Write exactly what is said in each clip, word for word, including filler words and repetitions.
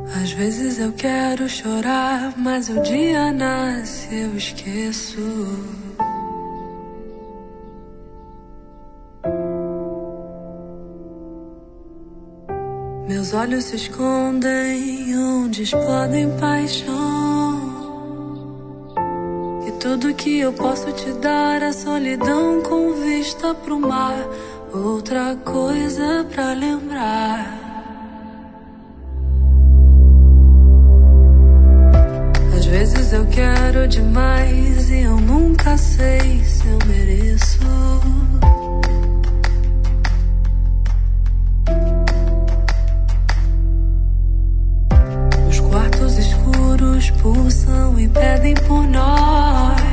Às vezes eu quero chorar, mas o dia nasce, eu esqueço. Meus olhos se escondem onde explodem paixão. E tudo que eu posso te dar é solidão com vista pro mar. Outra coisa pra lembrar. Às vezes eu quero demais e eu nunca sei se eu mereço. Os quartos escuros pulsam e pedem por nós.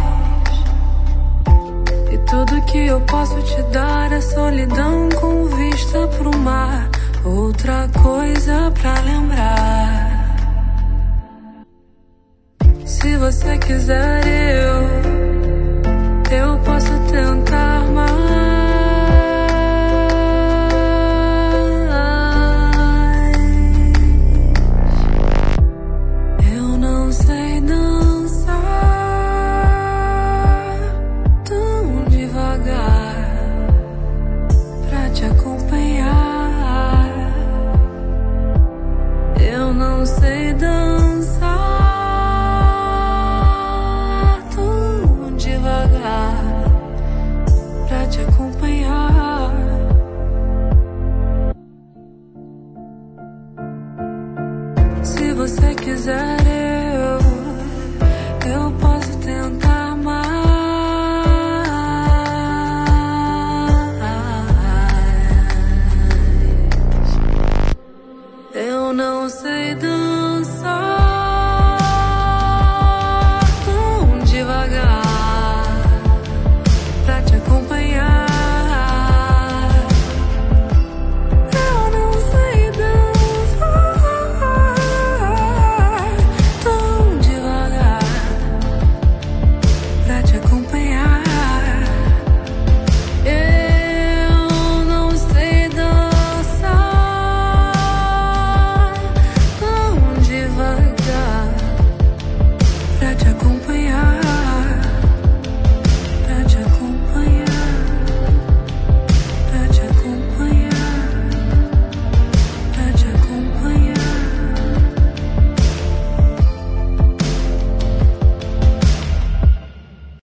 E tudo que eu posso te dar é solidão com vista pro mar. Outra coisa pra lembrar. Se você quiser eu, eu posso tentar mais. Eu não sei dançar tão devagar pra te acompanhar. Eu não sei dançar pra te acompanhar. Se você quiser eu, eu posso tentar mais. Eu não sei dançar